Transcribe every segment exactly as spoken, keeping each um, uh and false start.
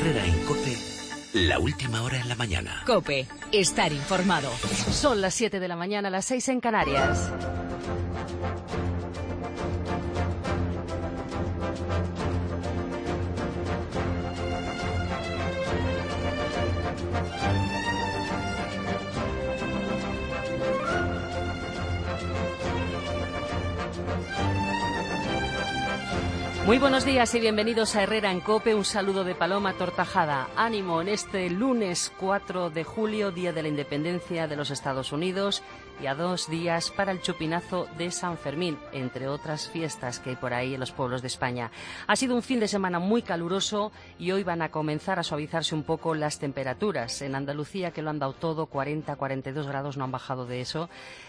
Herrera en COPE, la última hora en la mañana. COPE, estar informado. Son las siete de la mañana, las seis en Canarias. Muy buenos días y bienvenidos a Herrera en COPE. Un saludo de Paloma Tortajada. Ánimo en este lunes cuatro de julio, Día de la Independencia de los Estados Unidos, y a dos días para el chupinazo de San Fermín, entre otras fiestas que hay por ahí en los pueblos de España. Ha sido un fin de semana muy caluroso y hoy van a comenzar a suavizarse un poco las temperaturas. En Andalucía, que lo han dado todo, cuarenta, cuarenta y dos grados, no han bajado de eso.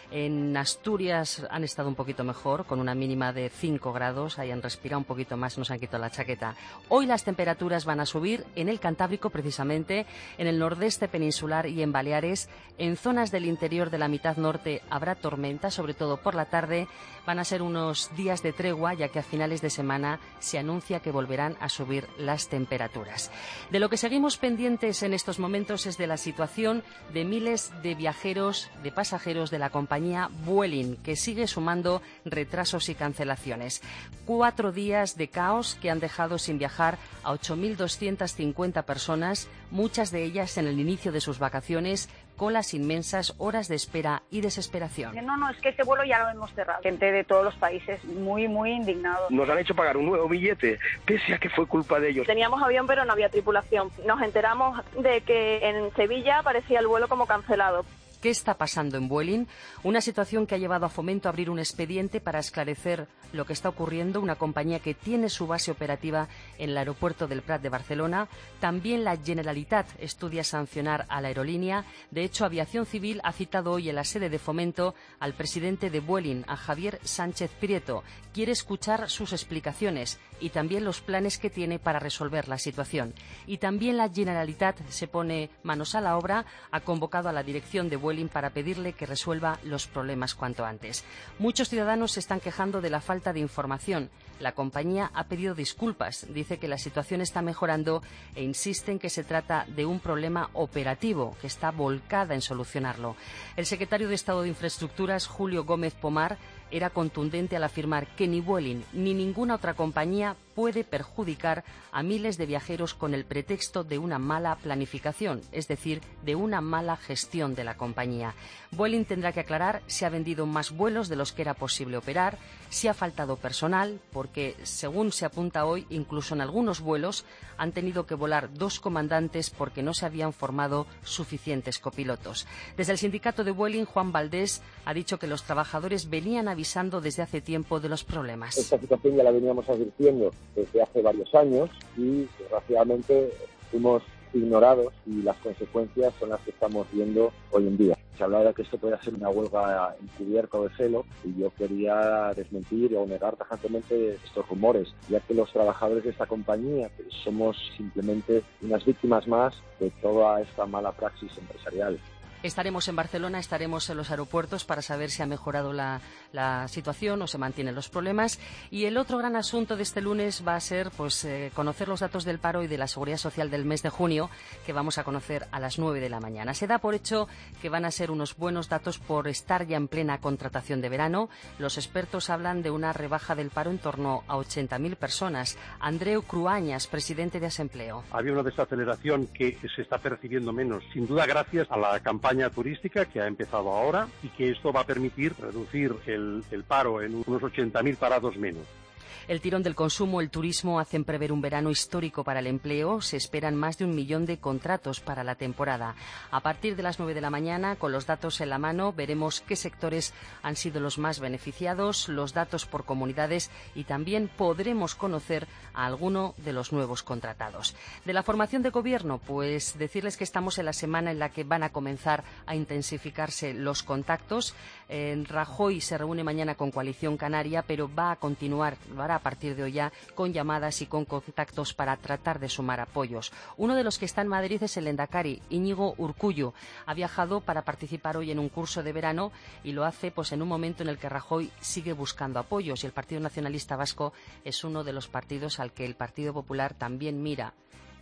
En Asturias han estado un poquito mejor, con una mínima de cinco grados, ahí han respirado un poquito más, nos han quitado la chaqueta. Hoy las temperaturas van a subir en el Cantábrico, precisamente, en el nordeste peninsular y en Baleares. En zonas del interior de la mitad norte habrá tormenta, sobre todo por la tarde. Van a ser unos días de tregua, ya que a finales de semana se anuncia que volverán a subir las temperaturas. De lo que seguimos pendientes en estos momentos es de la situación de miles de viajeros, de pasajeros de la compañía Vueling, que sigue sumando retrasos y cancelaciones. Cuatro días de caos que han dejado sin viajar a ocho mil doscientas cincuenta personas, muchas de ellas en el inicio de sus vacaciones, colas inmensas, horas de espera y desesperación. No, no, es que este vuelo ya lo hemos cerrado. Gente de todos los países muy, muy indignados. Nos han hecho pagar un nuevo billete, pese a que fue culpa de ellos. Teníamos avión, pero no había tripulación. Nos enteramos de que en Sevilla aparecía el vuelo como cancelado. ¿Qué está pasando en Vueling? Una situación que ha llevado a Fomento a abrir un expediente para esclarecer lo que está ocurriendo. Una compañía que tiene su base operativa en el aeropuerto del Prat de Barcelona. También la Generalitat estudia sancionar a la aerolínea. De hecho, Aviación Civil ha citado hoy en la sede de Fomento al presidente de Vueling, a Javier Sánchez Prieto. Quiere escuchar sus explicaciones y también los planes que tiene para resolver la situación. Y también la Generalitat se pone manos a la obra. Ha convocado a la dirección de Vueling para pedirle que resuelva los problemas cuanto antes. Muchos ciudadanos se están quejando de la falta de información. La compañía ha pedido disculpas, dice que la situación está mejorando e insiste en que se trata de un problema operativo, que está volcada en solucionarlo. El secretario de Estado de Infraestructuras, Julio Gómez Pomar, era contundente al afirmar que ni Vueling ni ninguna otra compañía puede perjudicar a miles de viajeros con el pretexto de una mala planificación, es decir, de una mala gestión de la compañía. Vueling tendrá que aclarar si ha vendido más vuelos de los que era posible operar, si ha faltado personal, porque, según se apunta hoy, incluso en algunos vuelos han tenido que volar dos comandantes porque no se habían formado suficientes copilotos. Desde el sindicato de Vueling, Juan Valdés ha dicho que los trabajadores venían avisando desde hace tiempo de los problemas. Esta situación ya la veníamos advirtiendo desde hace varios años y, desgraciadamente, fuimos ignorados y las consecuencias son las que estamos viendo hoy en día. Se hablaba de que esto podía ser una huelga encubierta o de celo y yo quería desmentir o negar tajantemente estos rumores, ya que los trabajadores de esta compañía pues, somos simplemente unas víctimas más de toda esta mala praxis empresarial. Estaremos en Barcelona, estaremos en los aeropuertos para saber si ha mejorado la, la situación o se mantienen los problemas. Y el otro gran asunto de este lunes va a ser pues, eh, conocer los datos del paro y de la seguridad social del mes de junio, que vamos a conocer a las nueve de la mañana. Se da por hecho que van a ser unos buenos datos por estar ya en plena contratación de verano. Los expertos hablan de una rebaja del paro en torno a ochenta mil personas. Andreu Cruañas, presidente de Asempleo. Había una desaceleración que se está percibiendo menos, sin duda gracias a la campaña turística que ha empezado ahora y que esto va a permitir reducir el, el paro en unos ochenta mil parados menos. El tirón del consumo, el turismo hacen prever un verano histórico para el empleo. Se esperan más de un millón de contratos para la temporada. A partir de las nueve de la mañana, con los datos en la mano, veremos qué sectores han sido los más beneficiados, los datos por comunidades y también podremos conocer a alguno de los nuevos contratados. De la formación de gobierno, pues decirles que estamos en la semana en la que van a comenzar a intensificarse los contactos. En Rajoy se reúne mañana con Coalición Canaria, pero va a continuar, lo hará a partir de hoy ya, con llamadas y con contactos para tratar de sumar apoyos. Uno de los que está en Madrid es el Lehendakari, Íñigo Urkullu. Ha viajado para participar hoy en un curso de verano y lo hace pues en un momento en el que Rajoy sigue buscando apoyos y el Partido Nacionalista Vasco es uno de los partidos al que el Partido Popular también mira.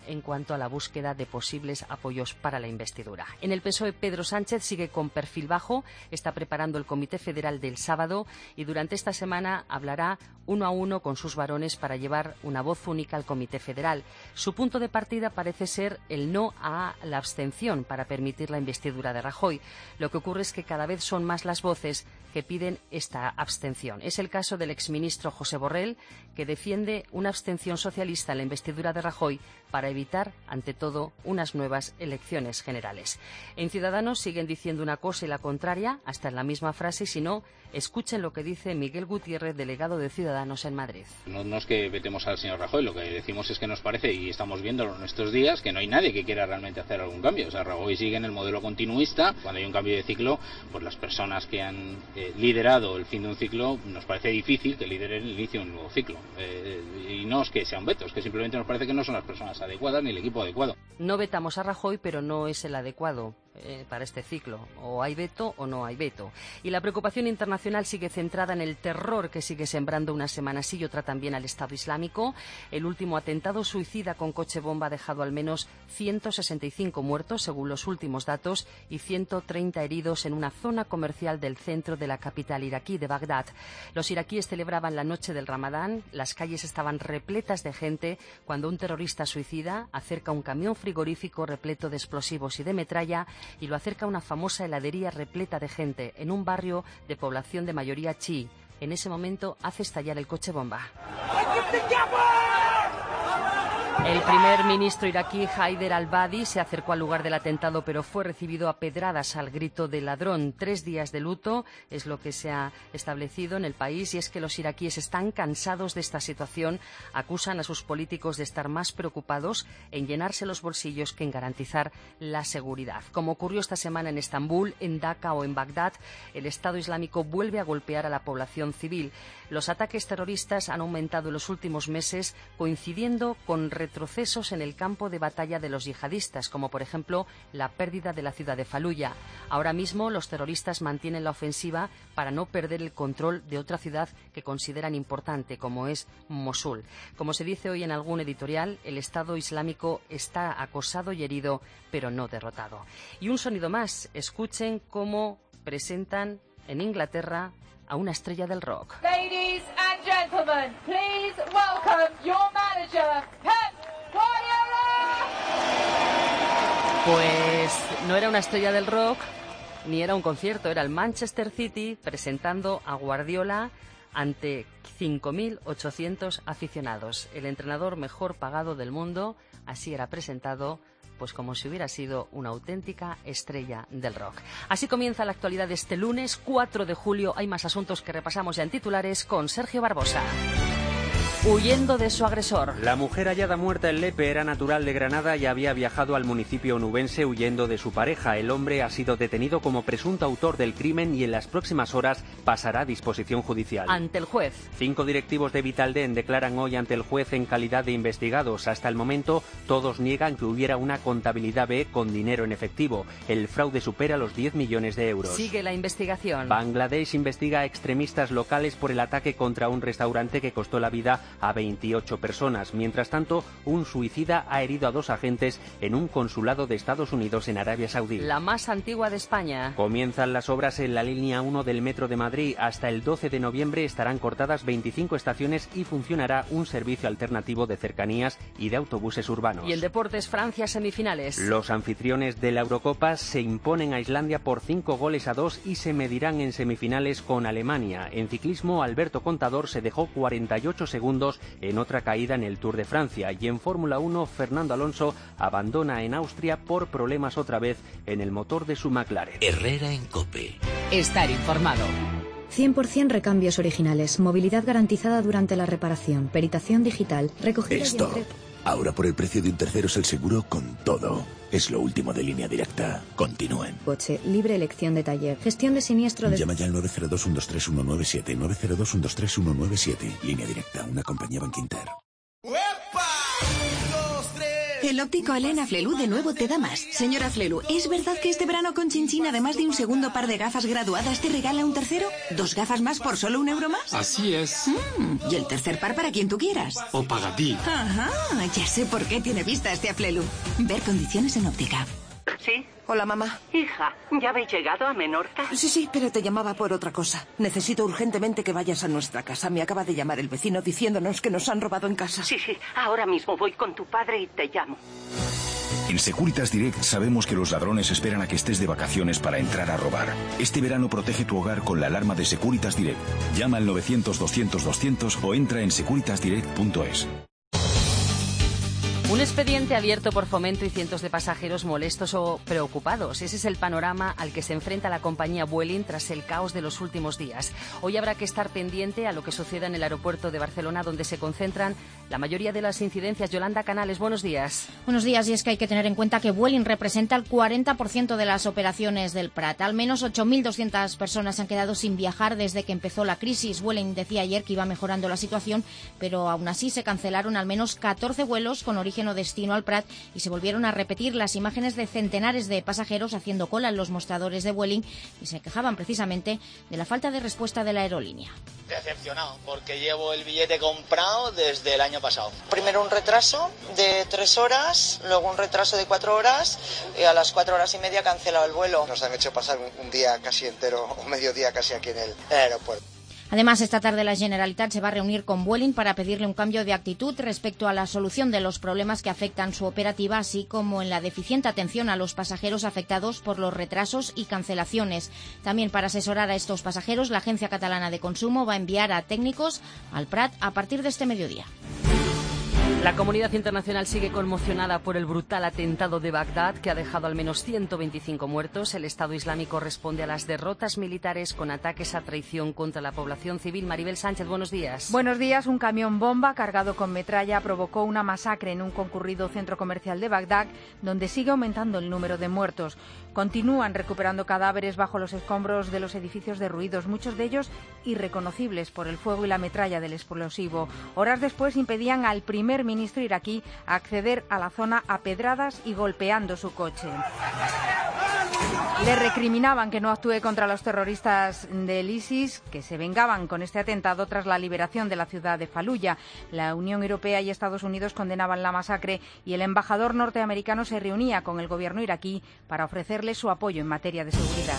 en cuanto a la búsqueda de posibles apoyos para la investidura. En el P S O E, Pedro Sánchez sigue con perfil bajo, está preparando el Comité Federal del sábado y durante esta semana hablará uno a uno con sus varones para llevar una voz única al Comité Federal. Su punto de partida parece ser el no a la abstención para permitir la investidura de Rajoy. Lo que ocurre es que cada vez son más las voces que piden esta abstención. Es el caso del exministro José Borrell, que defiende una abstención socialista en la investidura de Rajoy para evitar, ante todo, unas nuevas elecciones generales. En Ciudadanos siguen diciendo una cosa y la contraria, hasta en la misma frase, y si no, escuchen lo que dice Miguel Gutiérrez, delegado de Ciudadanos en Madrid. No, no es que vetemos al señor Rajoy, lo que decimos es que nos parece, y estamos viendo en estos días, que no hay nadie que quiera realmente hacer algún cambio. O sea, Rajoy sigue en el modelo continuista. Cuando hay un cambio de ciclo, pues las personas que han eh, liderado el fin de un ciclo, nos parece difícil que lideren el inicio de un nuevo ciclo. Eh, y no es que sean vetos, que simplemente nos parece que no son las personas adecuadas ni el equipo adecuado. No vetamos a Rajoy, pero no es el adecuado eh, para este ciclo. O hay veto o no hay veto. Y la preocupación internacional sigue centrada en el terror que sigue sembrando una semana sí y otra también al Estado Islámico. El último atentado suicida con coche bomba ha dejado al menos ciento sesenta y cinco muertos, según los últimos datos, y ciento treinta heridos en una zona comercial del centro de la capital iraquí de Bagdad. Los iraquíes celebraban la noche del Ramadán. Las calles estaban repletas de gente cuando un terrorista suicida acerca un camión frigorífico repleto de explosivos y de metralla y lo acerca a una famosa heladería repleta de gente en un barrio de población de mayoría chií. En ese momento hace estallar el coche bomba. El primer ministro iraquí Haider al-Abadi se acercó al lugar del atentado, pero fue recibido a pedradas al grito de ladrón. Tres días de luto es lo que se ha establecido en el país, y es que los iraquíes están cansados de esta situación. Acusan a sus políticos de estar más preocupados en llenarse los bolsillos que en garantizar la seguridad. Como ocurrió esta semana en Estambul, en Daca o en Bagdad, el Estado Islámico vuelve a golpear a la población civil. Los ataques terroristas han aumentado en los últimos meses, coincidiendo con retrocesos en el campo de batalla de los yihadistas, como por ejemplo la pérdida de la ciudad de Faluya. Ahora mismo los terroristas mantienen la ofensiva para no perder el control de otra ciudad que consideran importante, como es Mosul. Como se dice hoy en algún editorial, el Estado Islámico está acosado y herido, pero no derrotado. Y un sonido más. Escuchen cómo presentan en Inglaterra a una estrella del rock. Ladies and gentlemen, please welcome your manager, Pep Guardiola. Pues no era una estrella del rock, ni era un concierto, era el Manchester City presentando a Guardiola ante cinco mil ochocientos aficionados. El entrenador mejor pagado del mundo, así era presentado, pues como si hubiera sido una auténtica estrella del rock. Así comienza la actualidad de este lunes cuatro de julio. Hay más asuntos que repasamos ya en titulares con Sergio Barbosa. Huyendo de su agresor. La mujer hallada muerta en Lepe era natural de Granada y había viajado al municipio onubense huyendo de su pareja. El hombre ha sido detenido como presunto autor del crimen y en las próximas horas pasará a disposición judicial. Ante el juez. Cinco directivos de Vitalden declaran hoy ante el juez en calidad de investigados. Hasta el momento, todos niegan que hubiera una contabilidad B con dinero en efectivo. El fraude supera los diez millones de euros. Sigue la investigación. Bangladesh investiga a extremistas locales por el ataque contra un restaurante que costó la vida a veintiocho personas. Mientras tanto, un suicida ha herido a dos agentes en un consulado de Estados Unidos en Arabia Saudí. La más antigua de España. Comienzan las obras en la línea uno del Metro de Madrid. Hasta el doce de noviembre estarán cortadas veinticinco estaciones y funcionará un servicio alternativo de cercanías y de autobuses urbanos. Y en deportes, Francia, semifinales. Los anfitriones de la Eurocopa se imponen a Islandia por cinco goles a dos y se medirán en semifinales con Alemania. En ciclismo, Alberto Contador se dejó cuarenta y ocho segundos en otra caída en el Tour de Francia. Y en Fórmula uno, Fernando Alonso abandona en Austria por problemas otra vez en el motor de su McLaren. Herrera en COPE. Estar informado. cien por cien recambios originales, movilidad garantizada durante la reparación, peritación digital, recogida Esto. y entre... Ahora por el precio de un tercero es el seguro con todo. Es lo último de Línea Directa. Continúen. Coche, libre elección de taller, gestión de siniestro de... Llama ya al nueve cero dos, uno dos tres, uno nueve siete, nueve cero dos, uno dos tres, uno nueve siete. Línea Directa, una compañía Bankinter. El óptico Elena Flelu de nuevo te da más. Señora Flelu, ¿es verdad que este verano con Chinchín, además de un segundo par de gafas graduadas, te regala un tercero? ¿Dos gafas más por solo un euro más? Así es. Mm, y el tercer par para quien tú quieras. O para ti. Ajá, ya sé por qué tiene vista este Aflelu. Ver condiciones en óptica. ¿Sí? Hola, mamá. Hija, ¿ya habéis llegado a Menorca? Sí, sí, pero te llamaba por otra cosa. Necesito urgentemente que vayas a nuestra casa. Me acaba de llamar el vecino diciéndonos que nos han robado en casa. Sí, sí, ahora mismo voy con tu padre y te llamo. En Securitas Direct sabemos que los ladrones esperan a que estés de vacaciones para entrar a robar. Este verano protege tu hogar con la alarma de Securitas Direct. Llama al novecientos doscientos doscientos o entra en securitas direct punto es. Un expediente abierto por Fomento y cientos de pasajeros molestos o preocupados. Ese es el panorama al que se enfrenta la compañía Vueling tras el caos de los últimos días. Hoy habrá que estar pendiente a lo que suceda en el aeropuerto de Barcelona, donde se concentran la mayoría de las incidencias. Yolanda Canales, buenos días. Buenos días, y es que hay que tener en cuenta que Vueling representa el cuarenta por ciento de las operaciones del Prat. Al menos ocho mil doscientas personas han quedado sin viajar desde que empezó la crisis. Vueling decía ayer que iba mejorando la situación, pero aún así se cancelaron al menos catorce vuelos con origen o destino al Prat y se volvieron a repetir las imágenes de centenares de pasajeros haciendo cola en los mostradores de Vueling y se quejaban precisamente de la falta de respuesta de la aerolínea. Decepcionado, porque llevo el billete comprado desde el año pasado. Primero un retraso de tres horas, luego un retraso de cuatro horas y a las cuatro horas y media cancelado el vuelo. Nos han hecho pasar un, un día casi entero, un mediodía casi aquí en el, en el aeropuerto. Además, esta tarde la Generalitat se va a reunir con Vueling para pedirle un cambio de actitud respecto a la solución de los problemas que afectan su operativa, así como en la deficiente atención a los pasajeros afectados por los retrasos y cancelaciones. También para asesorar a estos pasajeros, la Agencia Catalana de Consumo va a enviar a técnicos al Prat a partir de este mediodía. La comunidad internacional sigue conmocionada por el brutal atentado de Bagdad, que ha dejado al menos ciento veinticinco muertos. El Estado Islámico responde a las derrotas militares con ataques a traición contra la población civil. Maribel Sánchez, buenos días. Buenos días. Un camión bomba cargado con metralla provocó una masacre en un concurrido centro comercial de Bagdad, donde sigue aumentando el número de muertos. Continúan recuperando cadáveres bajo los escombros de los edificios derruidos, muchos de ellos irreconocibles por el fuego y la metralla del explosivo. Horas después impedían al primer ministro iraquí acceder a la zona a pedradas y golpeando su coche. Le recriminaban que no actúe contra los terroristas del ISIS, que se vengaban con este atentado tras la liberación de la ciudad de Faluya. La Unión Europea y Estados Unidos condenaban la masacre y el embajador norteamericano se reunía con el gobierno iraquí para ofrecerle su apoyo en materia de seguridad.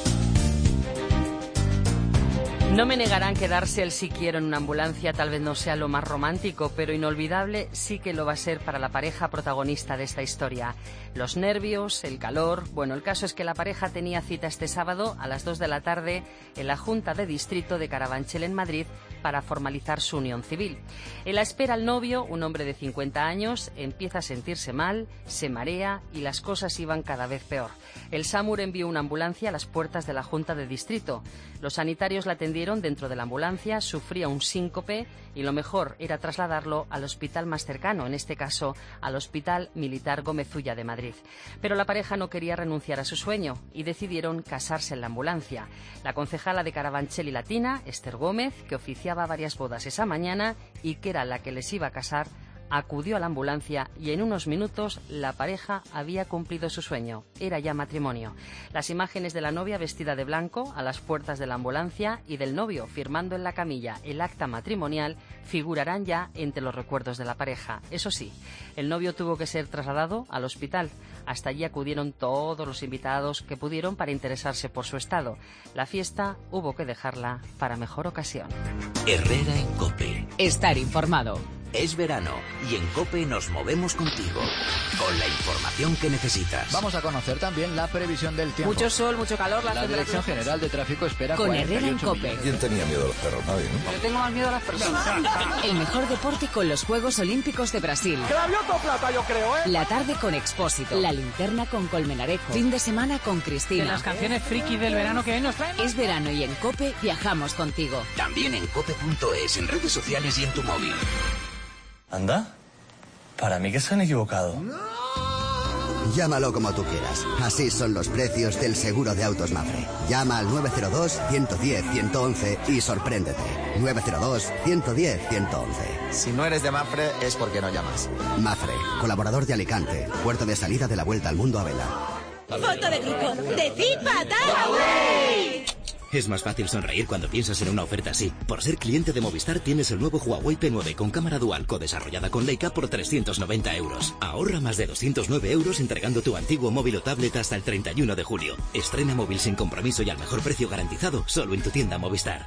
No me negarán que darse el sí quiero en una ambulancia tal vez no sea lo más romántico, pero inolvidable sí que lo va a ser para la pareja protagonista de esta historia. Los nervios, el calor... Bueno, el caso es que la pareja tenía cita este sábado a las dos de la tarde en la Junta de Distrito de Carabanchel en Madrid para formalizar su unión civil. En la espera el novio, un hombre de cincuenta años, empieza a sentirse mal, se marea y las cosas iban cada vez peor. El SAMUR envió una ambulancia a las puertas de la Junta de Distrito. Los sanitarios la atendieron dentro de la ambulancia, sufría un síncope y lo mejor era trasladarlo al hospital más cercano, en este caso al Hospital Militar Gómez Ulla de Madrid. Pero la pareja no quería renunciar a su sueño y decidieron casarse en la ambulancia. La concejala de Carabanchel y Latina, Esther Gómez, que oficiaba varias bodas esa mañana y que era la que les iba a casar, acudió a la ambulancia y en unos minutos la pareja había cumplido su sueño. Era ya matrimonio. Las imágenes de la novia vestida de blanco a las puertas de la ambulancia y del novio firmando en la camilla el acta matrimonial figurarán ya entre los recuerdos de la pareja. Eso sí, el novio tuvo que ser trasladado al hospital. Hasta allí acudieron todos los invitados que pudieron para interesarse por su estado. La fiesta hubo que dejarla para mejor ocasión. Herrera en COPE. Estar informado. Es verano y en COPE nos movemos contigo, con la información que necesitas. Vamos a conocer también la previsión del tiempo. Mucho sol, mucho calor. La Dirección General de Tráfico espera con Herrera en COPE. ¿Quién tenía miedo a los perros? Nadie, ¿no? Yo tengo más miedo a las personas. El mejor deporte con los Juegos Olímpicos de Brasil. Gaviota o plata, yo creo, ¿eh? La tarde con Expósito. La linterna con Colmenarejo. Fin de semana con Cristina. De las canciones friki del verano que hoy nos traen. Es verano y en COPE viajamos contigo. También en cope punto es, en redes sociales y en tu móvil. ¿Anda? Para mí que se han equivocado. Llámalo como tú quieras. Así son los precios del seguro de autos Mafre. Llama al nueve cero dos, uno uno cero, uno once y sorpréndete. nueve cero dos, uno uno cero, uno once. Si no eres de Mafre, es porque no llamas. Mafre, colaborador de Alicante, puerto de salida de la Vuelta al Mundo a vela. Foto de grupo. ¡Decid patada! Es más fácil sonreír cuando piensas en una oferta así. Por ser cliente de Movistar tienes el nuevo Huawei P nueve con cámara dual co-desarrollada con Leica por trescientos noventa euros. Ahorra más de doscientos nueve euros entregando tu antiguo móvil o tablet hasta el treinta y uno de julio. Estrena móvil sin compromiso y al mejor precio garantizado solo en tu tienda Movistar.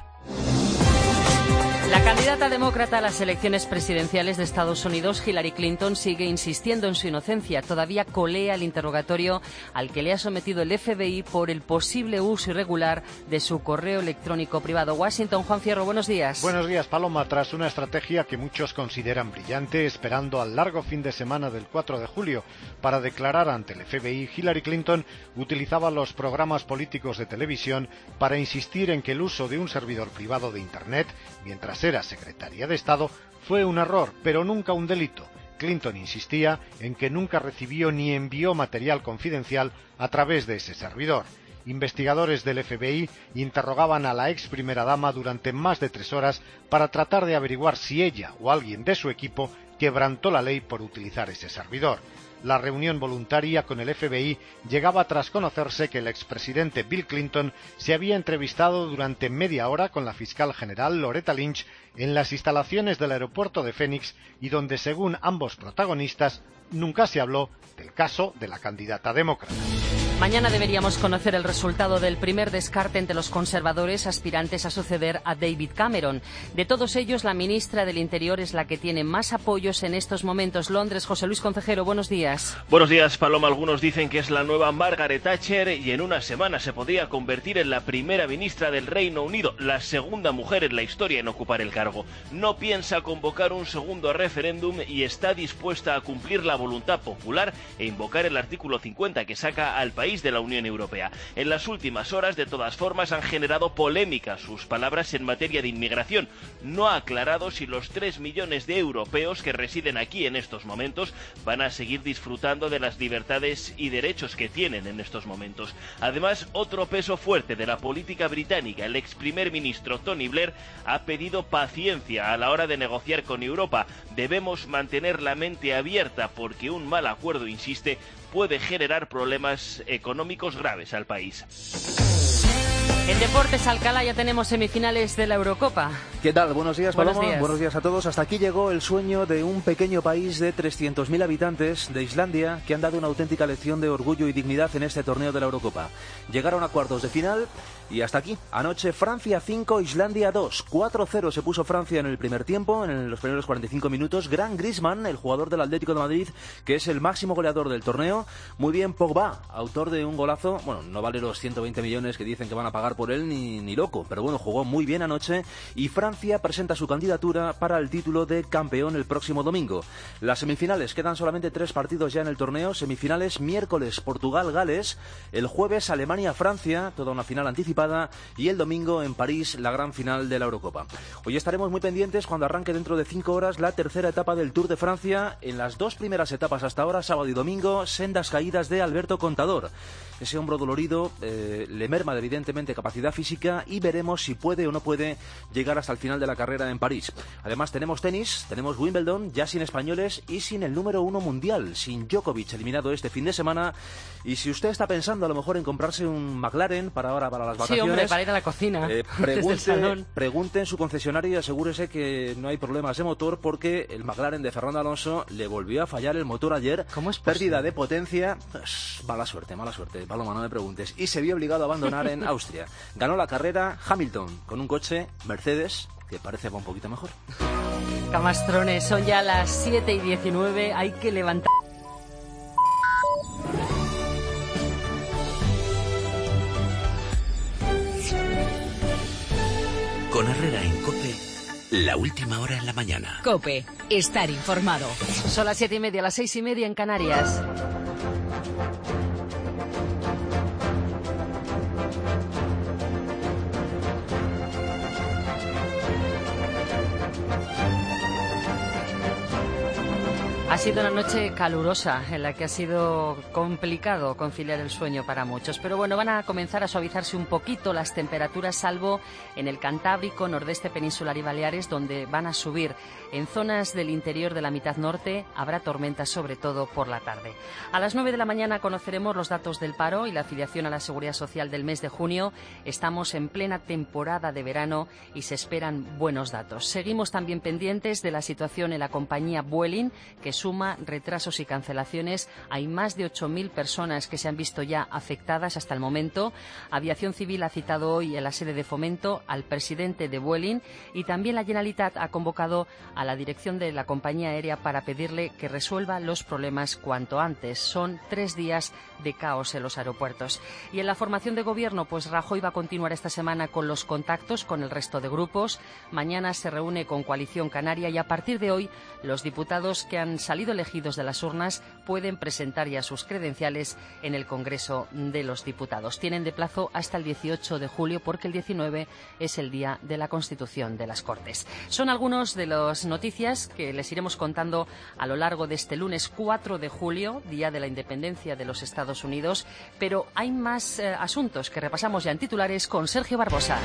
La candidata demócrata a las elecciones presidenciales de Estados Unidos, Hillary Clinton, sigue insistiendo en su inocencia. Todavía colea el interrogatorio al que le ha sometido el F B I por el posible uso irregular de su correo electrónico privado. Washington, Juan Fierro, buenos días. Buenos días, Paloma. Tras una estrategia que muchos consideran brillante, esperando al largo fin de semana del cuatro de julio para declarar ante el F B I, Hillary Clinton utilizaba los programas políticos de televisión para insistir en que el uso de un servidor privado de Internet, mientras era secretaria de Estado, fue un error, pero nunca un delito. Clinton insistía en que nunca recibió ni envió material confidencial a través de ese servidor. Investigadores del F B I interrogaban a la ex primera dama durante más de tres horas para tratar de averiguar si ella o alguien de su equipo quebrantó la ley por utilizar ese servidor. La reunión voluntaria con el F B I llegaba tras conocerse que el expresidente Bill Clinton se había entrevistado durante media hora con la fiscal general Loretta Lynch en las instalaciones del aeropuerto de Phoenix y donde, según ambos protagonistas, nunca se habló del caso de la candidata demócrata. Mañana deberíamos conocer el resultado del primer descarte entre los conservadores aspirantes a suceder a David Cameron. De todos ellos, la ministra del Interior es la que tiene más apoyos en estos momentos. Londres, José Luis Concejero, buenos días. Buenos días, Paloma. Algunos dicen que es la nueva Margaret Thatcher y en una semana se podría convertir en la primera ministra del Reino Unido, la segunda mujer en la historia en ocupar el cargo. No piensa convocar un segundo referéndum y está dispuesta a cumplir la voluntad popular e invocar el artículo cincuenta que saca al país de la Unión Europea. En las últimas horas, de todas formas, han generado polémica sus palabras en materia de inmigración. No ha aclarado si los tres millones de europeos que residen aquí en estos momentos van a seguir disfrutando de las libertades y derechos que tienen en estos momentos. Además, otro peso fuerte de la política británica, el ex primer ministro Tony Blair, ha pedido paciencia a la hora de negociar con Europa. Debemos mantener la mente abierta porque un mal acuerdo, insiste, puede generar problemas económicos graves al país. En Deportes Alcalá ya tenemos semifinales de la Eurocopa. ¿Qué tal? Buenos días, Paloma. Buenos días. Buenos días a todos. Hasta aquí llegó el sueño de un pequeño país de trescientos mil habitantes de Islandia que han dado una auténtica lección de orgullo y dignidad en este torneo de la Eurocopa. Llegaron a cuartos de final y hasta aquí. Anoche Francia cinco, Islandia dos. cuatro cero se puso Francia en el primer tiempo, en los primeros cuarenta y cinco minutos. Gran Griezmann, el jugador del Atlético de Madrid, que es el máximo goleador del torneo. Muy bien Pogba, autor de un golazo. Bueno, no vale los ciento veinte millones que dicen que van a pagar por él ni, ni loco, pero bueno, jugó muy bien anoche y Francia presenta su candidatura para el título de campeón el próximo domingo. Las semifinales, quedan solamente tres partidos ya en el torneo. Semifinales miércoles Portugal-Gales, el jueves Alemania-Francia, toda una final anticipada, y el domingo en París la gran final de la Eurocopa. Hoy estaremos muy pendientes cuando arranque dentro de cinco horas la tercera etapa del Tour de Francia. En las dos primeras etapas hasta ahora, sábado y domingo, sendas caídas de Alberto Contador. Ese hombro dolorido eh, le merma evidentemente capacidad física y veremos si puede o no puede llegar hasta el final de la carrera en París. Además tenemos tenis, tenemos Wimbledon, ya sin españoles y sin el número uno mundial, sin Djokovic eliminado este fin de semana. Y si usted está pensando a lo mejor en comprarse un McLaren para ahora, para las vacaciones... Sí, hombre, para ir a la cocina, eh, pregunte, pregunte en su concesionario y asegúrese que no hay problemas de motor, porque el McLaren de Fernando Alonso le volvió a fallar el motor ayer. ¿Cómo es pérdida de potencia? Pues, mala suerte, mala suerte, Paloma, no me preguntes. Y se vio obligado a abandonar en Austria. Ganó la carrera Hamilton con un coche Mercedes que parece va un poquito mejor. Camastrones, son ya las siete y diecinueve, hay que levantar... Con Herrera en COPE, la última hora en la mañana. COPE, estar informado. Son las siete y media, las seis y media en Canarias. Ha sido una noche calurosa en la que ha sido complicado conciliar el sueño para muchos. Pero bueno, van a comenzar a suavizarse un poquito las temperaturas, salvo en el Cantábrico, nordeste peninsular y Baleares, donde van a subir. En zonas del interior de la mitad norte habrá tormentas, sobre todo por la tarde. A las nueve de la mañana conoceremos los datos del paro y la afiliación a la Seguridad Social del mes de junio. Estamos en plena temporada de verano y se esperan buenos datos. Seguimos también pendientes de la situación en la compañía Vueling, que suma retrasos y cancelaciones. Hay más de ocho mil personas que se han visto ya afectadas hasta el momento. Aviación Civil ha citado hoy en la sede de Fomento al presidente de Vueling y también la Generalitat ha convocado a la dirección de la compañía aérea para pedirle que resuelva los problemas cuanto antes. Son tres días de caos en los aeropuertos. Y en la formación de gobierno, pues Rajoy va a continuar esta semana con los contactos con el resto de grupos. Mañana se reúne con Coalición Canaria y a partir de hoy los diputados que han salido elegidos de las urnas pueden presentar ya sus credenciales en el Congreso de los Diputados. Tienen de plazo hasta el dieciocho de julio porque el diecinueve es el día de la constitución de las Cortes. Son algunos de las noticias que les iremos contando a lo largo de este lunes cuatro de julio, día de la independencia de los Estados Unidos, pero hay más eh, asuntos que repasamos ya en titulares con Sergio Barbosa.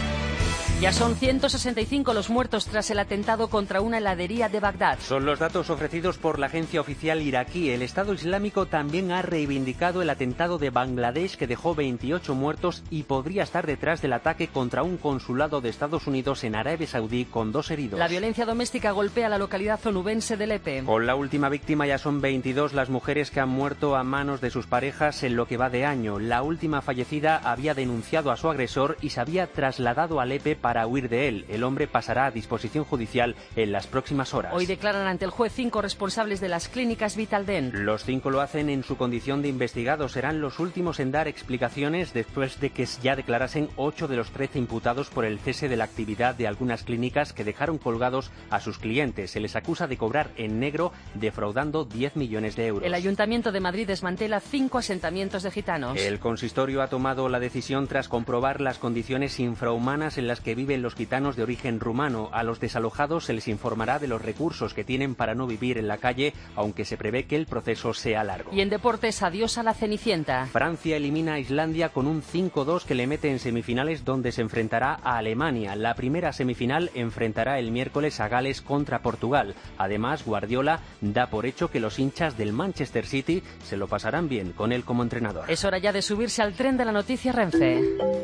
Ya son ciento sesenta y cinco los muertos tras el atentado contra una heladería de Bagdad. Son los datos ofrecidos por la agencia oficial iraquí. El Estado Islámico también ha reivindicado el atentado de Bangladesh, que dejó veintiocho muertos y podría estar detrás del ataque contra un consulado de Estados Unidos en Arabia Saudí con dos heridos. La violencia doméstica golpea la localidad onubense de Lepe. Con la última víctima ya son veintidós las mujeres que han muerto a manos de sus parejas en lo que va de año. La última fallecida había denunciado a su agresor y se había trasladado a Lepe para huir de él. El hombre pasará a disposición judicial en las próximas horas. Hoy declaran ante el juez cinco responsables de las clínicas Vitaldent. Los cinco lo hacen en su condición de investigados. Serán los últimos en dar explicaciones después de que ya declarasen ocho de los trece imputados por el cese de la actividad de algunas clínicas que dejaron colgados a sus clientes. Se les acusa de cobrar en negro, defraudando diez millones de euros. El Ayuntamiento de Madrid desmantela cinco asentamientos de gitanos. El consistorio ha tomado la decisión tras comprobar las condiciones infrahumanas en las que viven los gitanos de origen rumano. A los desalojados se les informará de los recursos que tienen para no vivir en la calle, aunque se prevé que el proceso sea largo. Y en deportes, adiós a la Cenicienta. Francia elimina a Islandia con un cinco dos que le mete en semifinales, donde se enfrentará a Alemania. La primera semifinal enfrentará el miércoles a Gales contra Portugal. Además, Guardiola da por hecho que los hinchas del Manchester City se lo pasarán bien con él como entrenador. Es hora ya de subirse al tren de la noticia Renfe.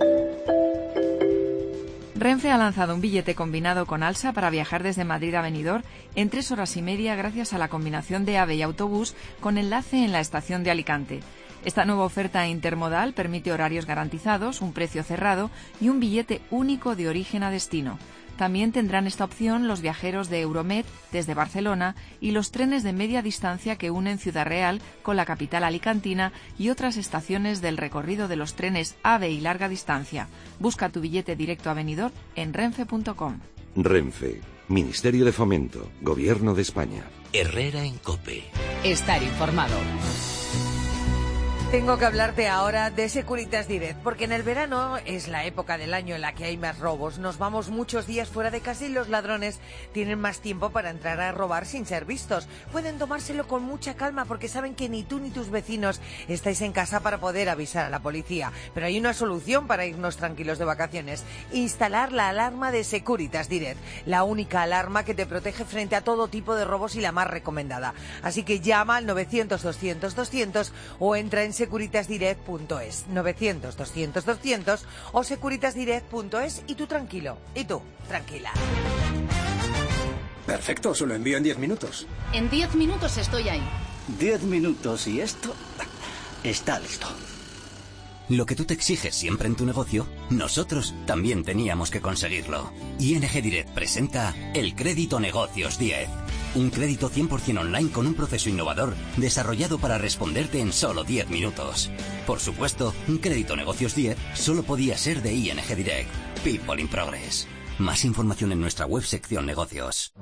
Renfe ha lanzado un billete combinado con Alsa para viajar desde Madrid a Benidorm en tres horas y media gracias a la combinación de AVE y autobús con enlace en la estación de Alicante. Esta nueva oferta intermodal permite horarios garantizados, un precio cerrado y un billete único de origen a destino. También tendrán esta opción los viajeros de Euromed desde Barcelona y los trenes de media distancia que unen Ciudad Real con la capital alicantina y otras estaciones del recorrido de los trenes AVE y larga distancia. Busca tu billete directo a Benidorm en renfe punto com. Renfe, Ministerio de Fomento, Gobierno de España. Herrera en COPE. Estar informado. Tengo que hablarte ahora de Securitas Direct, porque en el verano es la época del año en la que hay más robos. Nos vamos muchos días fuera de casa y los ladrones tienen más tiempo para entrar a robar sin ser vistos. Pueden tomárselo con mucha calma porque saben que ni tú ni tus vecinos estáis en casa para poder avisar a la policía. Pero hay una solución para irnos tranquilos de vacaciones: instalar la alarma de Securitas Direct, la única alarma que te protege frente a todo tipo de robos y la más recomendada. Así que llama al novecientos doscientos doscientos o entra en securitas direct punto es, novecientos doscientos doscientos o securitas direct punto es y tú tranquilo, y tú tranquila. Perfecto, se lo envío en diez minutos. En diez minutos estoy ahí. diez minutos y esto está listo. Lo que tú te exiges siempre en tu negocio, nosotros también teníamos que conseguirlo. I N G Direct presenta el Crédito Negocios diez. Un crédito cien por ciento online con un proceso innovador desarrollado para responderte en solo diez minutos. Por supuesto, un Crédito Negocios diez solo podía ser de I N G Direct. People in Progress. Más información en nuestra web sección negocios.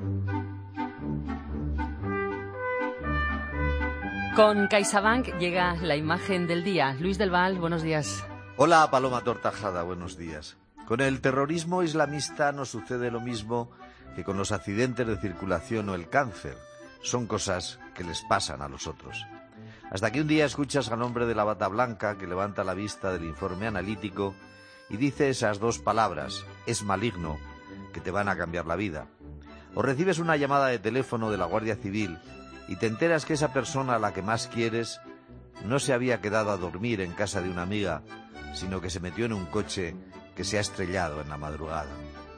Con CaixaBank llega la imagen del día. Luis del Val, buenos días. Hola, Paloma Tortajada, buenos días. Con el terrorismo islamista nos sucede lo mismo que con los accidentes de circulación o el cáncer. son cosas que les pasan a los otros. Hasta que un día escuchas al hombre de la bata blanca que levanta la vista del informe analítico y dice esas dos palabras, es maligno, que te van a cambiar la vida. O recibes una llamada de teléfono de la Guardia Civil y te enteras que esa persona a la que más quieres no se había quedado a dormir en casa de una amiga, sino que se metió en un coche que se ha estrellado en la madrugada.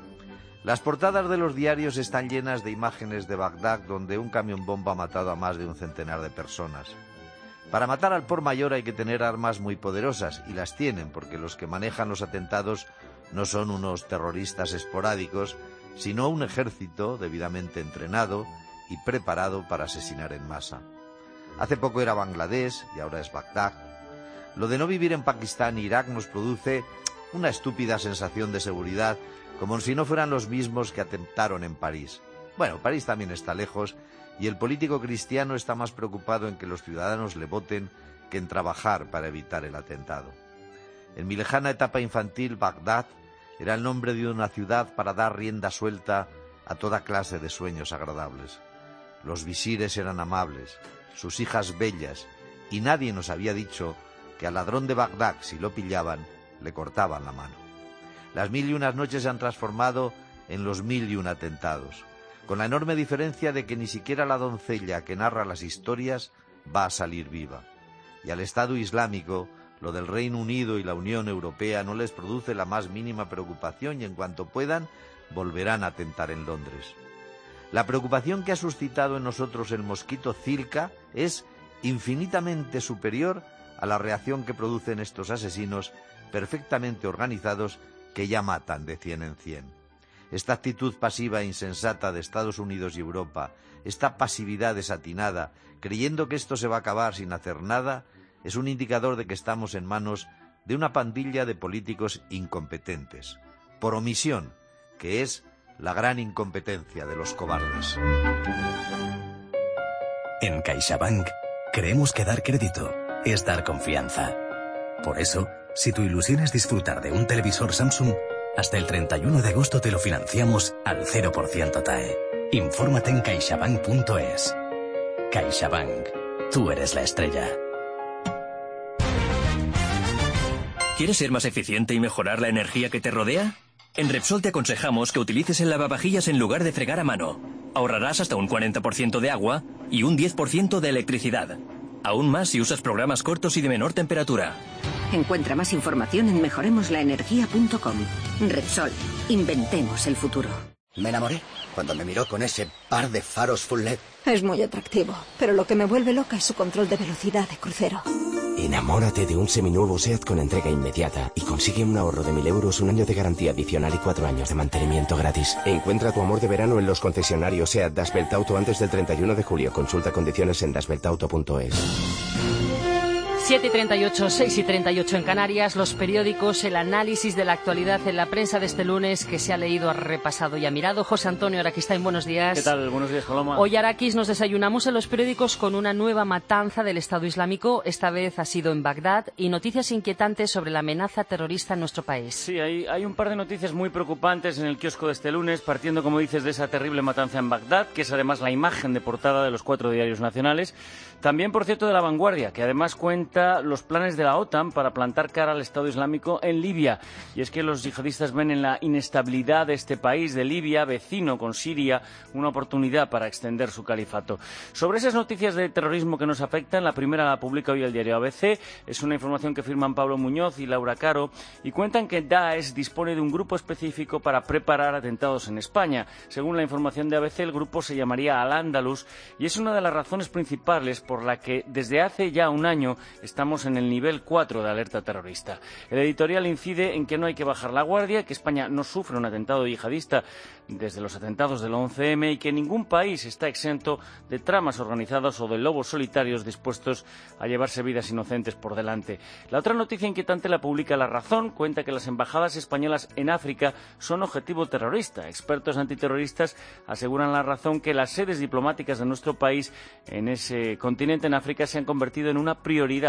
Las portadas de los diarios están llenas de imágenes de Bagdad donde un camión bomba ha matado a más de un centenar de personas. Para matar al por mayor hay que tener armas muy poderosas, y las tienen, porque los que manejan los atentados no son unos terroristas esporádicos, sino un ejército debidamente entrenado y preparado para asesinar en masa. Hace poco era Bangladesh y ahora es Bagdad. Lo de no vivir en Pakistán e Irak nos produce una estúpida sensación de seguridad, como si no fueran los mismos que atentaron en París. Bueno, París también está lejos, y el político cristiano está más preocupado en que los ciudadanos le voten que en trabajar para evitar el atentado. En mi lejana etapa infantil, Bagdad era el nombre de una ciudad para dar rienda suelta a toda clase de sueños agradables. Los visires eran amables, sus hijas bellas, y nadie nos había dicho que al ladrón de Bagdad, si lo pillaban, le cortaban la mano. Las mil y unas noches se han transformado en los mil y un atentados, con la enorme diferencia de que ni siquiera la doncella que narra las historias va a salir viva. Y al Estado Islámico, lo del Reino Unido y la Unión Europea no les produce la más mínima preocupación y en cuanto puedan, volverán a atentar en Londres. La preocupación que ha suscitado en nosotros el mosquito Zilka es infinitamente superior a la reacción que producen estos asesinos perfectamente organizados que ya matan de cien en cien. Esta actitud pasiva e insensata de Estados Unidos y Europa, esta pasividad desatinada, creyendo que esto se va a acabar sin hacer nada, es un indicador de que estamos en manos de una pandilla de políticos incompetentes, por omisión, que es la gran incompetencia de los cobardes. En CaixaBank creemos que dar crédito es dar confianza. Por eso, si tu ilusión es disfrutar de un televisor Samsung, hasta el treinta y uno de agosto te lo financiamos al cero por ciento T A E. Infórmate en caixabank punto es. CaixaBank. Tú eres la estrella. ¿Quieres ser más eficiente y mejorar la energía que te rodea? En Repsol te aconsejamos que utilices el lavavajillas en lugar de fregar a mano. Ahorrarás hasta un cuarenta por ciento de agua y un diez por ciento de electricidad. Aún más si usas programas cortos y de menor temperatura. Encuentra más información en mejoremos la energía punto com. Repsol. Inventemos el futuro. Me enamoré cuando me miró con ese par de faros full L E D. Es muy atractivo, pero lo que me vuelve loca es su control de velocidad de crucero. Enamórate de un seminuevo SEAT con entrega inmediata y consigue un ahorro de mil euros, un año de garantía adicional y cuatro años de mantenimiento gratis. Encuentra tu amor de verano en los concesionarios SEAT Das Welt Auto antes del treinta y uno de julio. Consulta condiciones en das welt auto punto es. siete y treinta y ocho, seis y treinta y ocho en Canarias, los periódicos, el análisis de la actualidad en la prensa de este lunes que se ha leído, ha repasado y ha mirado. José Antonio Araquistain, buenos días. ¿Qué tal? Buenos días, Coloma. Hoy, Araquis, nos desayunamos en los periódicos con una nueva matanza del Estado Islámico. Esta vez ha sido en Bagdad y noticias inquietantes sobre la amenaza terrorista en nuestro país. Sí, hay, hay un par de noticias muy preocupantes en el kiosco de este lunes, partiendo, como dices, de esa terrible matanza en Bagdad, que es además la imagen de portada de los cuatro diarios nacionales. También, por cierto, de La Vanguardia, que además cuenta los planes de la OTAN para plantar cara al Estado Islámico en Libia. Y es que los yihadistas ven en la inestabilidad de este país, de Libia, vecino con Siria, una oportunidad para extender su califato. Sobre esas noticias de terrorismo que nos afectan, la primera la publica hoy el diario A B C. Es una información que firman Pablo Muñoz y Laura Caro y cuentan que Daesh dispone de un grupo específico para preparar atentados en España. Según la información de A B C, el grupo se llamaría Al-Ándalus y es una de las razones principales por la que desde hace ya un año estamos en el nivel cuatro de alerta terrorista. El editorial incide en que no hay que bajar la guardia, que España no sufre un atentado yihadista desde los atentados del once eme y que ningún país está exento de tramas organizadas o de lobos solitarios dispuestos a llevarse vidas inocentes por delante. La otra noticia inquietante la publica La Razón, cuenta que las embajadas españolas en África son objetivo terrorista. Expertos antiterroristas aseguran La Razón que las sedes diplomáticas de nuestro país en ese continente, en África, se han convertido en una prioridad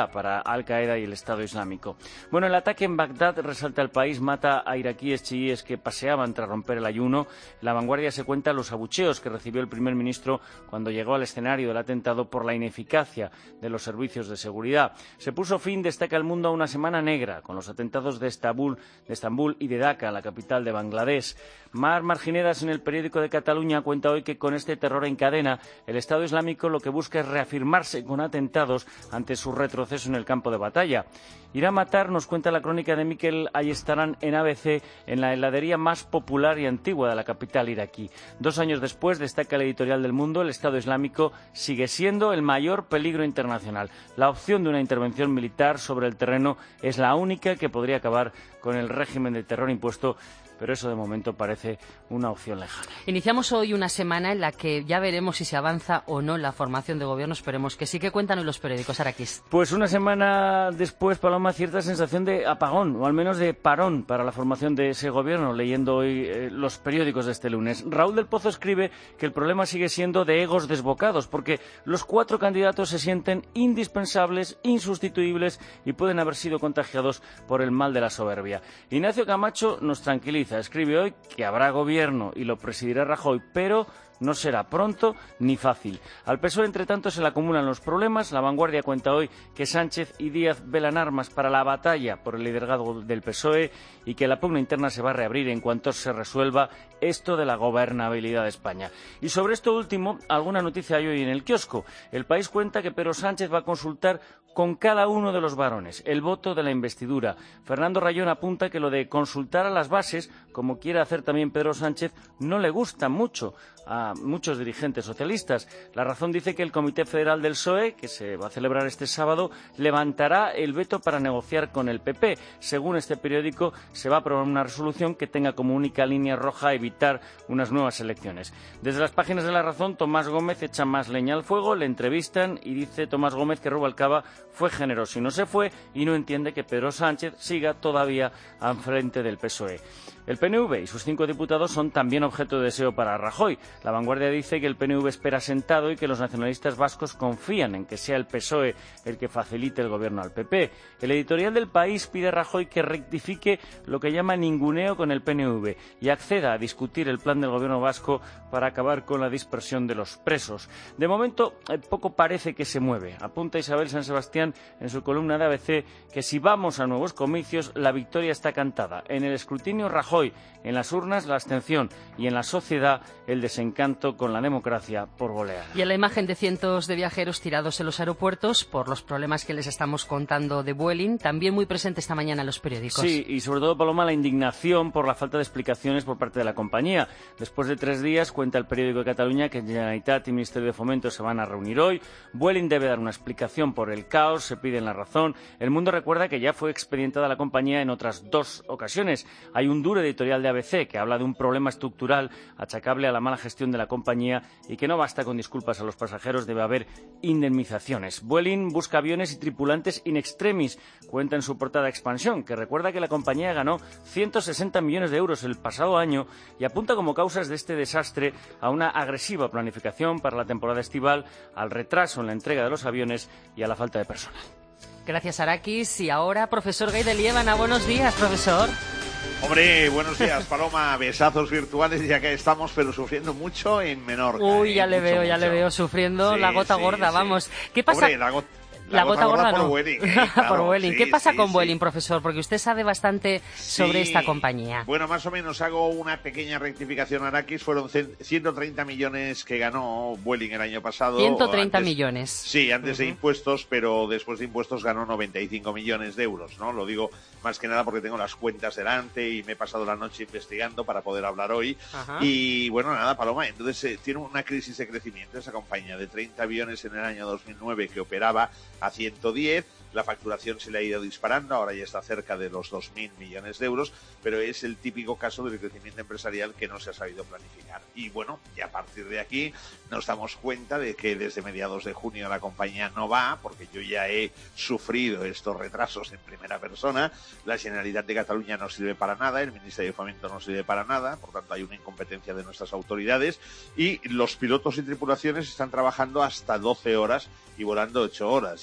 seguridad para Al-Qaeda y el Estado Islámico. Bueno, el ataque en Bagdad, resalta El País, mata a iraquíes chiíes que paseaban tras romper el ayuno. La Vanguardia se cuenta los abucheos que recibió el primer ministro cuando llegó al escenario del atentado por la ineficacia de los servicios de seguridad. Se puso fin, destaca El Mundo, a una semana negra con los atentados de Estambul, de Estambul y de Dhaka, la capital de Bangladesh. Mar Marginedas, en el periódico de Cataluña, cuenta hoy que con este terror en cadena el Estado Islámico lo que busca es reafirmarse con atentados ante su retroceso en el campo de batalla. Ir a matar, nos cuenta la crónica de Miquel Ayestarán en A B C, en la heladería más popular y antigua de la capital iraquí. Dos años después, destaca el editorial del Mundo, el Estado Islámico sigue siendo el mayor peligro internacional. La opción de una intervención militar sobre el terreno es la única que podría acabar con el régimen de terror impuesto, pero eso de momento parece una opción lejana. Iniciamos hoy una semana en la que ya veremos si se avanza o no en la formación de gobierno. Esperemos que sí. Que cuentan hoy los periódicos, Araquis. Pues una semana después, Paloma, cierta sensación de apagón, o al menos de parón para la formación de ese gobierno, leyendo hoy eh, los periódicos de este lunes. Raúl del Pozo escribe que el problema sigue siendo de egos desbocados, porque los cuatro candidatos se sienten indispensables, insustituibles y pueden haber sido contagiados por el mal de la soberbia. Ignacio Camacho nos tranquiliza. Escribe hoy que habrá gobierno y lo presidirá Rajoy, pero no será pronto ni fácil. Al P S O E, entre tanto, se le acumulan los problemas. La Vanguardia cuenta hoy que Sánchez y Díaz velan armas para la batalla por el liderazgo del P S O E y que la pugna interna se va a reabrir en cuanto se resuelva esto de la gobernabilidad de España. Y sobre esto último, alguna noticia hay hoy en el kiosco. El País cuenta que Pedro Sánchez va a consultar con cada uno de los varones el voto de la investidura. Fernando Rayón apunta que lo de consultar a las bases, como quiere hacer también Pedro Sánchez, no le gusta mucho a muchos dirigentes socialistas. La Razón dice que el Comité Federal del P S O E, que se va a celebrar este sábado, levantará el veto para negociar con el P P. Según este periódico, se va a aprobar una resolución que tenga como única línea roja evitar unas nuevas elecciones. Desde las páginas de La Razón, Tomás Gómez echa más leña al fuego, le entrevistan y dice Tomás Gómez que Rubalcaba fue generoso y no se fue y no entiende que Pedro Sánchez siga todavía al frente del P S O E. El P N V y sus cinco diputados son también objeto de deseo para Rajoy. La Vanguardia dice que el P N V espera sentado y que los nacionalistas vascos confían en que sea el P S O E el que facilite el gobierno al P P. El editorial del País pide a Rajoy que rectifique lo que llama ninguneo con el P N V y acceda a discutir el plan del gobierno vasco para acabar con la dispersión de los presos. De momento, poco parece que se mueve. Apunta Isabel San Sebastián en su columna de A B C que si vamos a nuevos comicios, la victoria está cantada. En el escrutinio, Rajoy, en las urnas la abstención y en la sociedad el desencanto con la democracia por goleada. Y en la imagen de cientos de viajeros tirados en los aeropuertos por los problemas que les estamos contando de Vueling, también muy presente esta mañana en los periódicos. Sí, y sobre todo, Paloma, la indignación por la falta de explicaciones por parte de la compañía. Después de tres días, cuenta el periódico de Cataluña que Generalitat y Ministerio de Fomento se van a reunir hoy. Vueling debe dar una explicación por el caos, se pide en La Razón. El Mundo recuerda que ya fue expedientada la compañía en otras dos ocasiones. Hay un duro editorial de A B C que habla de un problema estructural achacable a la mala gestión de la compañía y que no basta con disculpas a los pasajeros, debe haber indemnizaciones. Vueling busca aviones y tripulantes in extremis, cuenta en su portada Expansión, que recuerda que la compañía ganó ciento sesenta millones de euros el pasado año y apunta como causas de este desastre a una agresiva planificación para la temporada estival, al retraso en la entrega de los aviones y a la falta de personal. Gracias, Araquis. Y ahora, profesor Gay de Liébana. Buenos días, profesor. Hombre, buenos días, Paloma. Besazos virtuales, ya que estamos, pero sufriendo mucho en Menorca. Uy, ya ¿eh? le mucho, veo, mucho. ya le veo sufriendo sí, la gota sí, gorda, sí. vamos. ¿Qué pasa? Hombre, la, go la, la gota, gota gorda, gorda por no. Vueling. ¿eh? Claro, por Vueling. sí, ¿Qué pasa sí, con sí. Vueling, profesor? Porque usted sabe bastante sobre sí. esta compañía. Bueno, más o menos hago una pequeña rectificación, Araquis. Fueron ciento treinta millones que ganó Vueling el año pasado. ciento treinta antes, millones. Sí, antes uh-huh. de impuestos, pero después de impuestos ganó noventa y cinco millones de euros, ¿no? Lo digo más que nada porque tengo las cuentas delante y me he pasado la noche investigando para poder hablar hoy. Ajá. Y bueno, nada, Paloma, entonces eh, tiene una crisis de crecimiento esa compañía de treinta aviones en el año dos mil nueve que operaba a ciento diez. La facturación se le ha ido disparando, ahora ya está cerca de los dos mil millones de euros, pero es el típico caso del crecimiento empresarial que no se ha sabido planificar. Y bueno, y a partir de aquí nos damos cuenta de que desde mediados de junio la compañía no va, porque yo ya he sufrido estos retrasos en primera persona. La Generalitat de Cataluña no sirve para nada, el Ministerio de Fomento no sirve para nada, por tanto hay una incompetencia de nuestras autoridades y los pilotos y tripulaciones están trabajando hasta doce horas y volando ocho horas. Y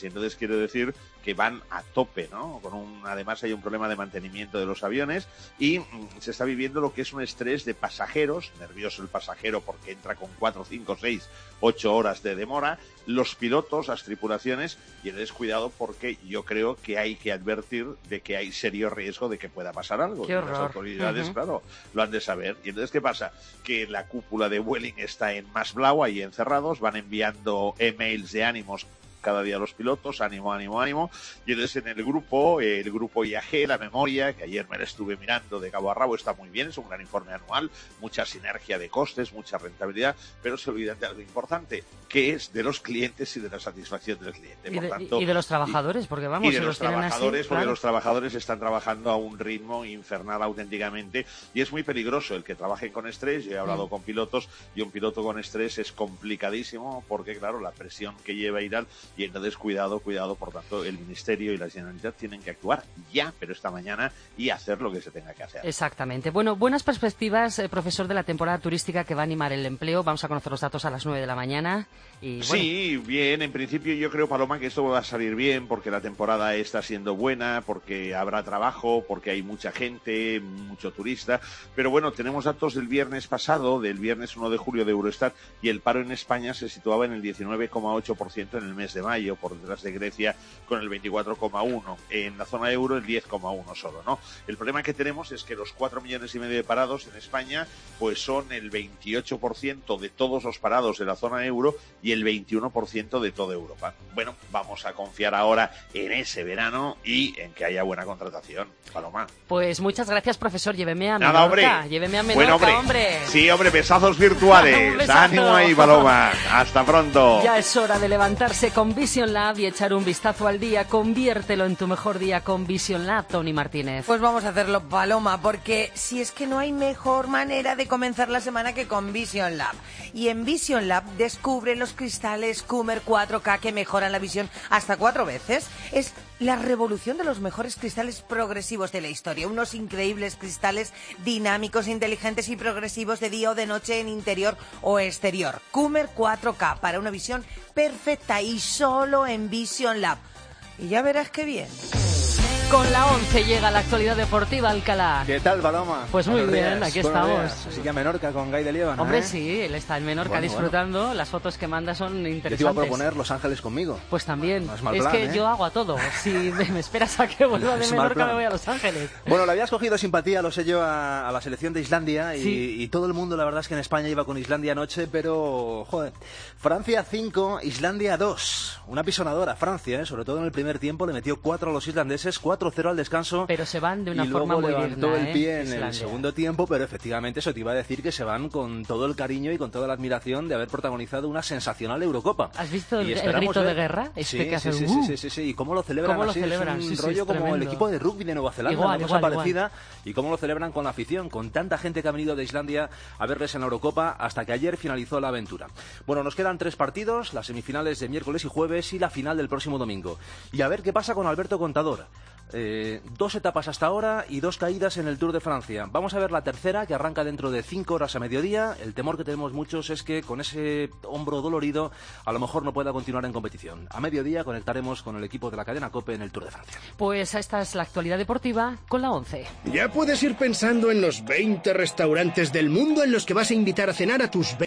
entonces quiere decir que van a tope, ¿no? Con un, además hay un problema de mantenimiento de los aviones y mm, se está viviendo lo que es un estrés de pasajeros, nervioso el pasajero porque entra con cuatro, cinco, seis, ocho horas de demora, los pilotos, las tripulaciones, y entonces cuidado porque yo creo que hay que advertir de que hay serio riesgo de que pueda pasar algo. Qué horror. Las autoridades, uh-huh. claro, lo han de saber. Y entonces, ¿qué pasa? Que la cúpula de Vueling está en Masblau, ahí encerrados, van enviando emails de ánimos cada día a los pilotos, ánimo, ánimo, ánimo, y entonces en el grupo, eh, el grupo I A G, la memoria, que ayer me la estuve mirando de cabo a rabo, está muy bien, es un gran informe anual, mucha sinergia de costes, mucha rentabilidad, pero se olvidan de algo importante, que es de los clientes y de la satisfacción del cliente. Y Por de, tanto, y de los trabajadores, porque vamos, y de si los, los trabajadores, así, porque claro. los trabajadores están trabajando a un ritmo infernal auténticamente, y es muy peligroso el que trabajen con estrés. Yo he hablado mm. con pilotos, y un piloto con estrés es complicadísimo, porque claro, la presión que lleva y tal, y entonces cuidado, cuidado, por tanto, el Ministerio y la Generalitat tienen que actuar ya, pero esta mañana, y hacer lo que se tenga que hacer. Exactamente. Bueno, buenas perspectivas, eh, profesor, de la temporada turística que va a animar el empleo. Vamos a conocer los datos a las nueve de la mañana. Y, bueno. Sí, bien, en principio yo creo, Paloma, que esto va a salir bien, porque la temporada está siendo buena, porque habrá trabajo, porque hay mucha gente, mucho turista, pero bueno, tenemos datos del viernes pasado, del viernes uno de julio de Eurostat, y el paro en España se situaba en el diecinueve coma ocho por ciento en el mes de mayo, por detrás de Grecia con el veinticuatro coma uno, en la zona euro el diez coma uno solo, ¿no? El problema que tenemos es que los cuatro millones y medio de parados en España pues son el veintiocho por ciento de todos los parados de la zona euro y el veintiuno por ciento de toda Europa. Bueno, vamos a confiar ahora en ese verano y en que haya buena contratación, Paloma. Pues muchas gracias, profesor, lléveme a Menorca. Nada, hombre. Lléveme a Menorca, bueno, hombre. hombre. Sí, hombre, besazos virtuales. Besazo. Ánimo ahí, Paloma. Hasta pronto. Ya es hora de levantarse con Vision Lab y echar un vistazo al día. Conviértelo en tu mejor día con Vision Lab, Tony Martínez. Pues vamos a hacerlo, Paloma, porque si es que no hay mejor manera de comenzar la semana que con Vision Lab. Y en Vision Lab descubre los cristales Coomer cuatro K que mejoran la visión hasta cuatro veces. Es la revolución de los mejores cristales progresivos de la historia. Unos increíbles cristales dinámicos, inteligentes y progresivos de día o de noche en interior o exterior. Coomer cuatro K para una visión perfecta y solo en Vision Lab. Y ya verás qué bien. Con la once llega la actualidad deportiva, Alcalá. ¿Qué tal, Paloma? Pues muy Buenos bien, días. aquí Buenos estamos. días. Así que a Menorca con Guy de Líbano, Hombre, ¿eh? sí, él está en Menorca bueno, disfrutando. Bueno. Las fotos que manda son interesantes. Yo te iba a proponer Los Ángeles conmigo. Pues también. No es mal es plan, que ¿eh? yo hago a todo. Si me, me esperas a que vuelva de Menorca, me voy a Los Ángeles. Bueno, le habías cogido simpatía, lo sé yo, a, a la selección de Islandia. Y, sí. y todo el mundo, la verdad es que en España iba con Islandia anoche, pero, joder, Francia cinco, Islandia dos. Una pisonadora. Francia, ¿eh? Sobre todo en el primer tiempo, le metió cuatro a los islandeses, cuatro cero al descanso. Pero se van de una y forma luego muy levantó digna, el ¿eh? pie en Islandia. el segundo tiempo, pero efectivamente eso te iba a decir que se van con todo el cariño y con toda la admiración de haber protagonizado una sensacional Eurocopa. ¿Has visto el, Y el grito ver... de guerra? Este sí, que hace sí, un... sí, sí, sí, sí, y cómo lo celebran ¿Cómo lo así, celebran? es un Sí, sí, rollo es como tremendo. el equipo de rugby de Nueva Zelanda, Igual, una cosa igual, parecida, igual. y cómo lo celebran con la afición, con tanta gente que ha venido de Islandia a verles en la Eurocopa hasta que ayer finalizó la aventura. Bueno, nos quedan tres partidos, las semifinales de miércoles y jueves y la final del próximo domingo. Y a ver qué pasa con Alberto Contador. Eh, dos etapas hasta ahora y dos caídas en el Tour de Francia. Vamos a ver la tercera, que arranca dentro de cinco horas a mediodía. El temor que tenemos muchos es que con ese hombro dolorido a lo mejor no pueda continuar en competición. A mediodía conectaremos con el equipo de la cadena COPE en el Tour de Francia. Pues esta es la actualidad deportiva con la once. Ya puedes ir pensando en los veinte restaurantes del mundo en los que vas a invitar a cenar a tus